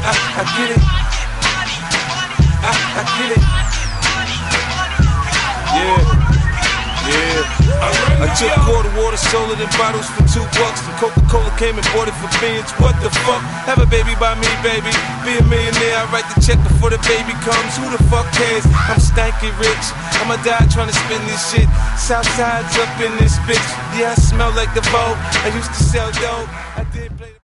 I get it. I get it. Yeah. I took quarter water, sold it in bottles for $2. And Coca-Cola came and bought it for beans. What the fuck? Have a baby by me, baby. Be a millionaire, I write the check before the baby comes. Who the fuck cares? I'm stanky rich. I'ma die trying to spend this shit. Southside's up in this bitch. Yeah, I smell like the Vogue. I used to sell dope. I did play